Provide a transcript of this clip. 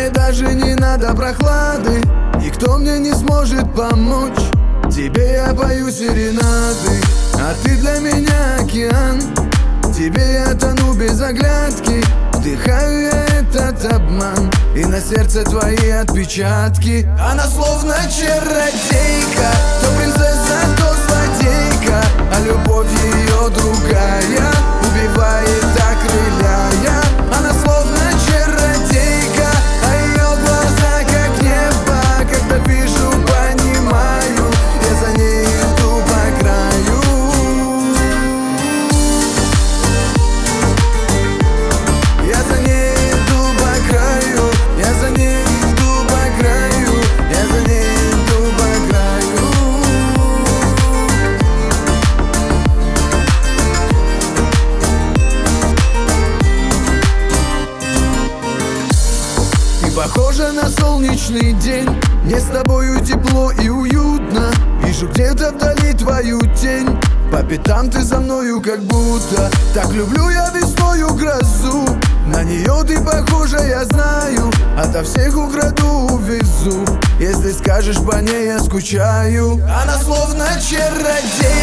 Мне даже не надо прохлады, никто мне не сможет помочь. Тебе я пою серенады, а ты для меня океан. Тебе я тону без оглядки, вдыхаю я этот обман, и на сердце твои отпечатки. Она словно чародейка, то принцесса, то злодейка, а любовь ее другая убивает, окрыляя. Она словно чародейка, а ее глаза как небо. Когда вижу, понимаю, я за ней иду по краю. Я за ней иду по краю, я за ней иду по краю, я за ней иду по краю. Ты похожа на солнечный день, мне с тобою тепло и уютно. Вижу где-то вдали твою тень, по пятам ты за мною как будто. Так люблю я весною грозу, на нее ты похожа, я знаю. Ото всех украду, увезу, если скажешь, по ней я скучаю. Она словно чародейка,